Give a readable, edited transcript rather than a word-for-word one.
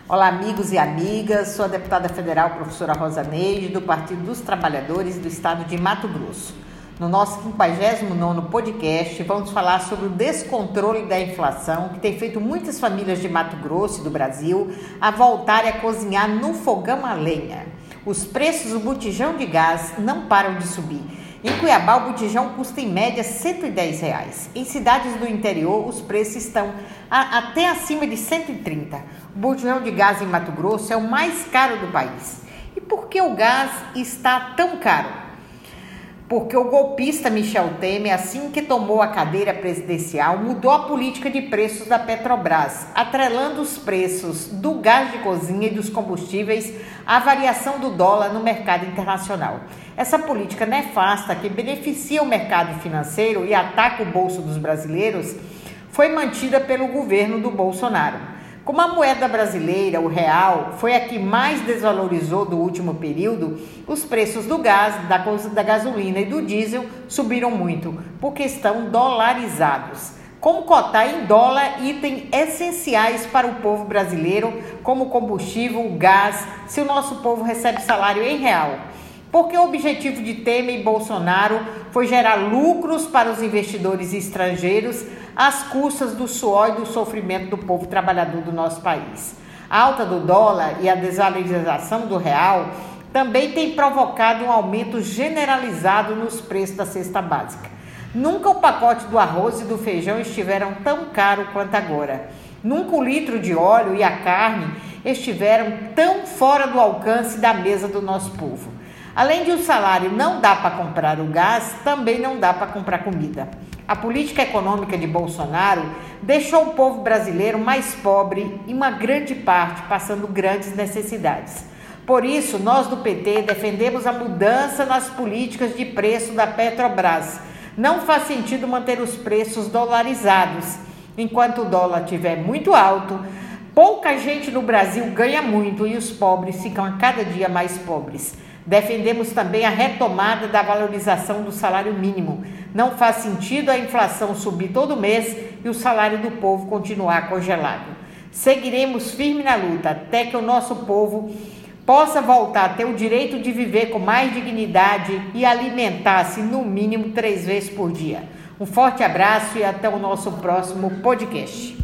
Olá, amigos e amigas. Sou a deputada federal professora Rosa Neide, do Partido dos Trabalhadores do Estado de Mato Grosso. No nosso 59º podcast, vamos falar sobre o descontrole da inflação que tem feito muitas famílias de Mato Grosso e do Brasil a voltarem a cozinhar no fogão a lenha. Os preços do botijão de gás não param de subir. Em Cuiabá, o botijão custa em média R$ 110. Em cidades do interior, os preços estão até acima de 130. O botijão de gás em Mato Grosso é o mais caro do país. E por que o gás está tão caro? Porque o golpista Michel Temer, assim que tomou a cadeira presidencial, mudou a política de preços da Petrobras, atrelando os preços do gás de cozinha e dos combustíveis à variação do dólar no mercado internacional. Essa política nefasta, que beneficia o mercado financeiro e ataca o bolso dos brasileiros, foi mantida pelo governo do Bolsonaro. Como a moeda brasileira, o real, foi a que mais desvalorizou do último período, os preços do gás, da gasolina e do diesel subiram muito, porque estão dolarizados. Como cotar em dólar itens essenciais para o povo brasileiro, como combustível, gás, se o nosso povo recebe salário em real? Porque o objetivo de Temer e Bolsonaro foi gerar lucros para os investidores estrangeiros às custas do suor e do sofrimento do povo trabalhador do nosso país. A alta do dólar e a desvalorização do real também tem provocado um aumento generalizado nos preços da cesta básica. Nunca o pacote do arroz e do feijão estiveram tão caro quanto agora. Nunca o litro de óleo e a carne estiveram tão fora do alcance da mesa do nosso povo. Além de o salário não dá para comprar o gás, também não dá para comprar comida. A política econômica de Bolsonaro deixou o povo brasileiro mais pobre e uma grande parte passando grandes necessidades. Por isso, nós do PT defendemos a mudança nas políticas de preço da Petrobras. Não faz sentido manter os preços dolarizados. Enquanto o dólar estiver muito alto, pouca gente no Brasil ganha muito e os pobres ficam a cada dia mais pobres. Defendemos também a retomada da valorização do salário mínimo. Não faz sentido a inflação subir todo mês e o salário do povo continuar congelado. Seguiremos firme na luta até que o nosso povo possa voltar a ter o direito de viver com mais dignidade e alimentar-se no mínimo 3 vezes por dia. Um forte abraço e até o nosso próximo podcast.